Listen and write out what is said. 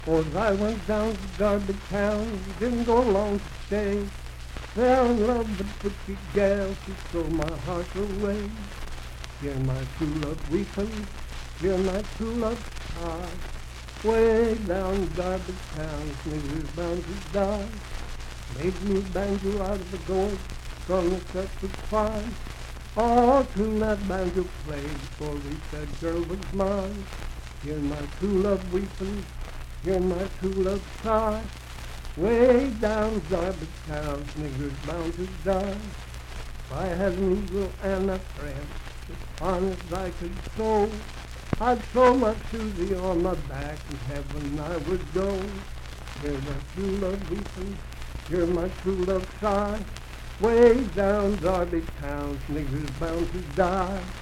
For as I went down to Darby Town, didn't go long to stay. Fell in love with a pretty gal, she stole my heart away. Hear my true love weeping, hear my true love sigh. Way down Darby Town, niggers bound to die. Made me banjo out of the gourd, strung a set with fine. All tune that banjo played, for each that girl was mine. Hear my true love weeping, hear my true love sigh. Way down Darby Town, niggers bound to die. If I had an eagle and a friend, as fine as I could sow, I'd throw my Susie on my back, in heaven I would go. Hear my true love weeping, hear my true love sigh. Way down Darby Town, niggers bound to die.